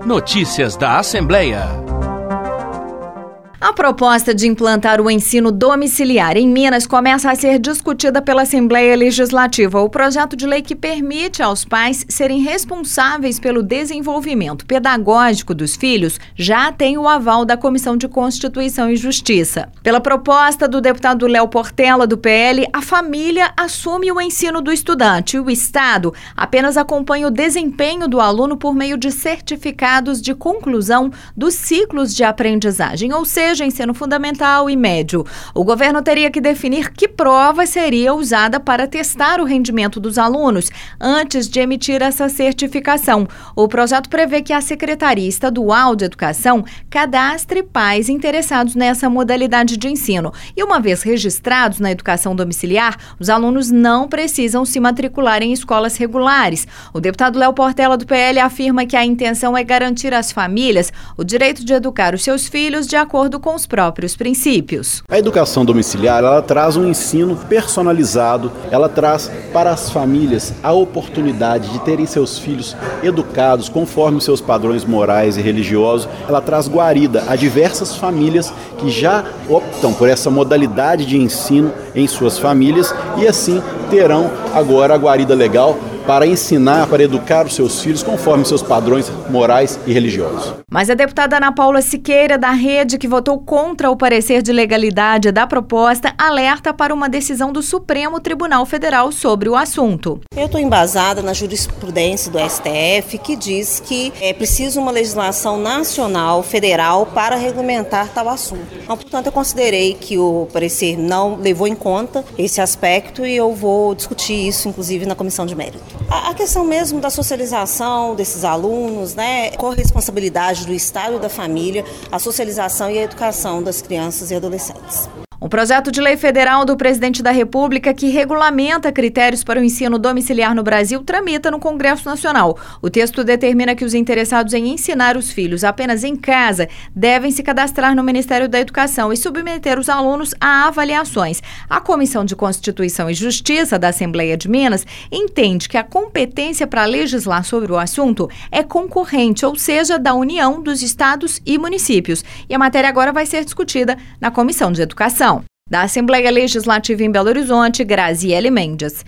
Notícias da Assembleia. A proposta de implantar o ensino domiciliar em Minas começa a ser discutida pela Assembleia Legislativa. O projeto de lei que permite aos pais serem responsáveis pelo desenvolvimento pedagógico dos filhos já tem o aval da Comissão de Constituição e Justiça. Pela proposta do deputado Léo Portela, do PL, a família assume o ensino do estudante e o Estado apenas acompanha o desempenho do aluno por meio de certificados de conclusão dos ciclos de aprendizagem, ou seja, ensino fundamental e médio. O governo teria que definir que prova seria usada para testar o rendimento dos alunos antes de emitir essa certificação. O projeto prevê que a Secretaria Estadual de Educação cadastre pais interessados nessa modalidade de ensino. E uma vez registrados na educação domiciliar, os alunos não precisam se matricular em escolas regulares. O deputado Léo Portela, do PL, afirma que a intenção é garantir às famílias o direito de educar os seus filhos de acordo com os próprios princípios. A educação domiciliar, ela traz um ensino personalizado, ela traz para as famílias a oportunidade de terem seus filhos educados conforme seus padrões morais e religiosos. Ela traz guarida a diversas famílias que já optam por essa modalidade de ensino em suas famílias e assim terão agora a guarida legal para ensinar, para educar os seus filhos conforme seus padrões morais e religiosos. Mas a deputada Ana Paula Siqueira, da Rede, que votou contra o parecer de legalidade da proposta, alerta para uma decisão do Supremo Tribunal Federal sobre o assunto. Eu estou embasada na jurisprudência do STF, que diz que é preciso uma legislação nacional, federal, para regulamentar tal assunto. Então, portanto, eu considerei que o parecer não levou em conta esse aspecto e eu vou discutir isso, inclusive, na comissão de mérito. A questão mesmo da socialização desses alunos, corresponsabilidade do Estado e da família, a socialização e a educação das crianças e adolescentes. Um projeto de lei federal do presidente da República que regulamenta critérios para o ensino domiciliar no Brasil tramita no Congresso Nacional. O texto determina que os interessados em ensinar os filhos apenas em casa devem se cadastrar no Ministério da Educação e submeter os alunos a avaliações. A Comissão de Constituição e Justiça da Assembleia de Minas entende que a competência para legislar sobre o assunto é concorrente, ou seja, da União, dos estados e municípios. E a matéria agora vai ser discutida na Comissão de Educação. Da Assembleia Legislativa em Belo Horizonte, Graziele Mendes.